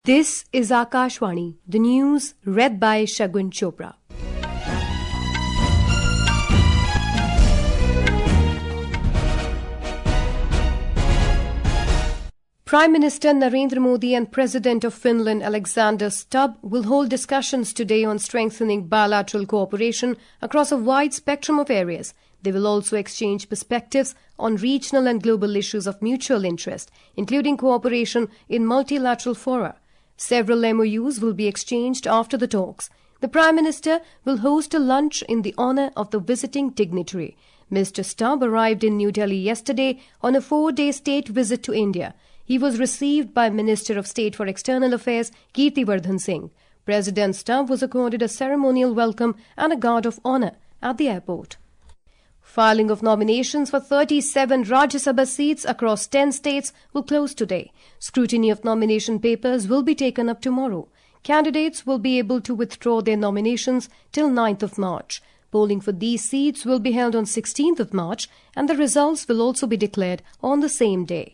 This is Akashvani, the news read by Shagun Chopra. Prime Minister Narendra Modi and President of Finland Alexander Stubb will hold discussions today on strengthening bilateral cooperation across a wide spectrum of areas. They will also exchange perspectives on regional and global issues of mutual interest, including cooperation in multilateral fora. Several MOUs will be exchanged after the talks. The Prime Minister will host a lunch in the honour of the visiting dignitary. Mr. Stubb arrived in New Delhi yesterday on a 4-day state visit to India. He was received by Minister of State for External Affairs Kirtiwardhan Singh. President Stubb was accorded a ceremonial welcome and a guard of honour at the airport. Filing of nominations for 37 Rajya Sabha seats across 10 states will close today. Scrutiny of nomination papers will be taken up tomorrow. Candidates will be able to withdraw their nominations till 9th of March. Polling for these seats will be held on 16th of March and the results will also be declared on the same day.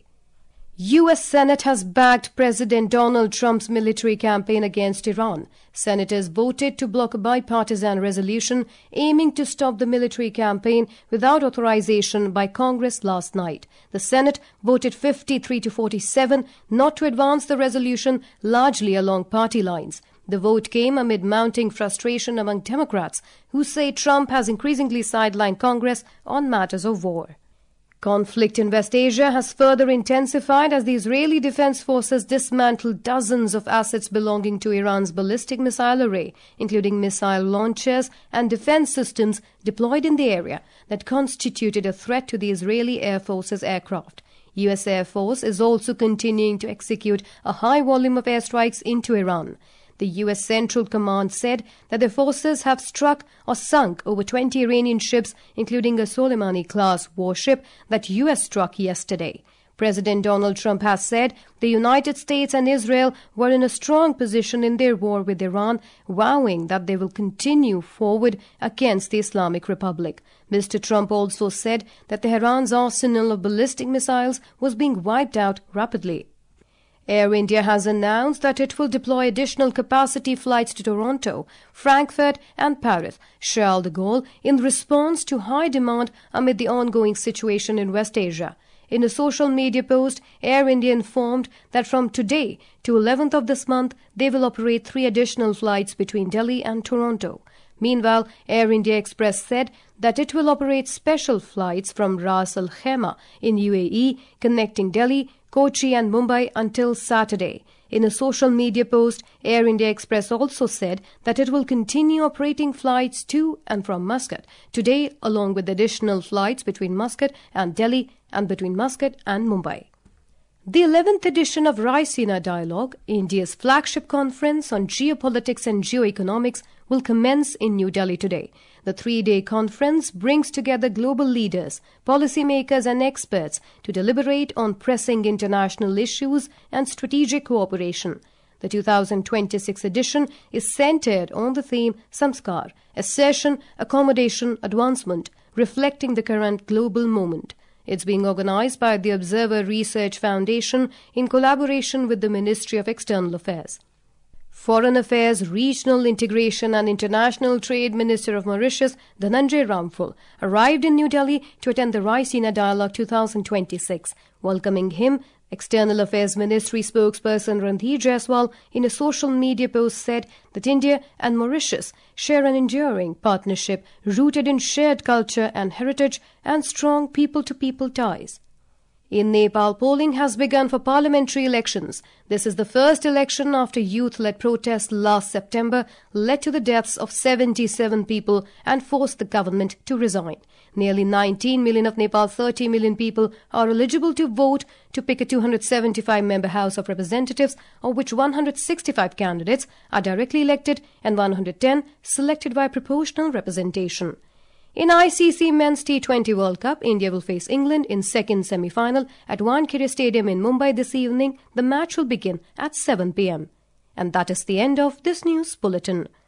U.S. Senate has backed President Donald Trump's military campaign against Iran. Senators voted to block a bipartisan resolution aiming to stop the military campaign without authorization by Congress last night. The Senate voted 53 to 47 not to advance the resolution, largely along party lines. The vote came amid mounting frustration among Democrats, who say Trump has increasingly sidelined Congress on matters of war. Conflict in West Asia has further intensified as the Israeli Defense Forces dismantled dozens of assets belonging to Iran's ballistic missile array, including missile launchers and defense systems deployed in the area that constituted a threat to the Israeli Air Force's aircraft. U.S. Air Force is also continuing to execute a high volume of airstrikes into Iran. The U.S. Central Command said that the forces have struck or sunk over 20 Iranian ships, including a Soleimani-class warship that U.S. struck yesterday. President Donald Trump has said the United States and Israel were in a strong position in their war with Iran, vowing that they will continue forward against the Islamic Republic. Mr. Trump also said that Tehran's arsenal of ballistic missiles was being wiped out rapidly. Air India has announced that it will deploy additional capacity flights to Toronto, Frankfurt and Paris, Charles de Gaulle, in response to high demand amid the ongoing situation in West Asia. In a social media post, Air India informed that from today to 11th of this month, they will operate 3 additional flights between Delhi and Toronto. Meanwhile, Air India Express said that it will operate special flights from Ras Al Khaimah in UAE, connecting Delhi, Kochi and Mumbai until Saturday. In a social media post, Air India Express also said that it will continue operating flights to and from Muscat today, along with additional flights between Muscat and Delhi and between Muscat and Mumbai. The 11th edition of Raisina Dialogue, India's flagship conference on geopolitics and geoeconomics, will commence in New Delhi today. The 3-day conference brings together global leaders, policymakers and experts to deliberate on pressing international issues and strategic cooperation. The 2026 edition is centered on the theme Samskar, assertion, accommodation, advancement, reflecting the current global moment. It's being organized by the Observer Research Foundation in collaboration with the Ministry of External Affairs. Foreign Affairs, Regional Integration and International Trade Minister of Mauritius, Dhananjay Ramphul, arrived in New Delhi to attend the Raisina Dialogue 2026. Welcoming him, External Affairs Ministry spokesperson Randhir Jaiswal in a social media post said that India and Mauritius share an enduring partnership rooted in shared culture and heritage and strong people-to-people ties. In Nepal, polling has begun for parliamentary elections. This is the first election after youth-led protests last September led to the deaths of 77 people and forced the government to resign. Nearly 19 million of Nepal's 30 million people are eligible to vote to pick a 275-member House of Representatives, of which 165 candidates are directly elected and 110 selected by proportional representation. In ICC Men's T20 World Cup, India will face England in second semi-final at Wankhede Stadium in Mumbai this evening. The match will begin at 7 p.m. And that is the end of this news bulletin.